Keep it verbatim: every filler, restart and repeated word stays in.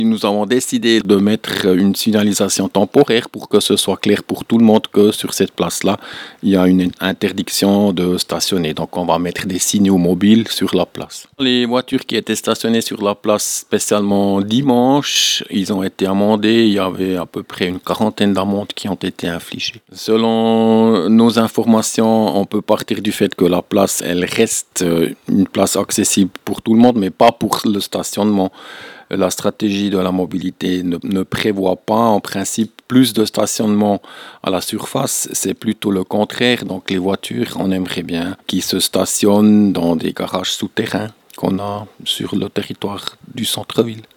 Nous avons décidé de mettre une signalisation temporaire pour que ce soit clair pour tout le monde que sur cette place-là, il y a une interdiction de stationner. Donc on va mettre des signaux mobiles sur la place. Les voitures qui étaient stationnées sur la place spécialement dimanche, ils ont été amendés. Il y avait à peu près une quarantaine d'amendes qui ont été infligées. Selon nos informations, on peut partir du fait que la place, elle reste une place accessible pour tout le monde, mais pas pour le stationnement. La stratégie de la mobilité ne, ne prévoit pas en principe plus de stationnement à la surface, c'est plutôt le contraire. Donc les voitures, on aimerait bien qu'ils se stationnent dans des garages souterrains qu'on a sur le territoire du centre-ville.